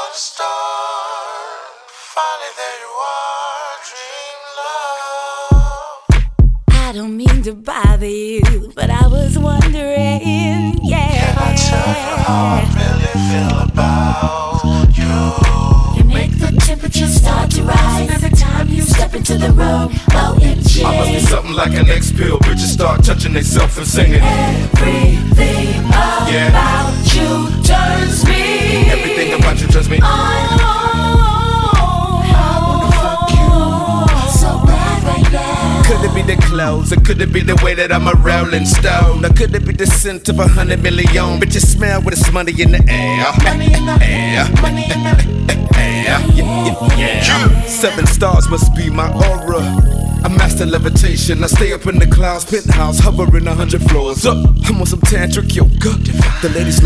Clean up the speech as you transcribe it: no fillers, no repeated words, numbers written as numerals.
start. Finally there you are, dream love. I don't mean to bother you, but I was wondering, yeah. Can I tell you how I really feel about you? You make the temperature start to rise every time you step into the room. OMG, I must be something like an X-Pill. Bitches start touching themselves and singing. everything about you turns me. Everything about you turns me on. Could it be the clothes, or could it be the way that I'm a rolling stone? Or could it be the scent of 100 million? Bitches smell with this money in the air. Yeah. 7 stars must be my aura. I master levitation, I stay up in the clouds, penthouse, hovering 100 floors up. I'm on some tantric yoga. The ladies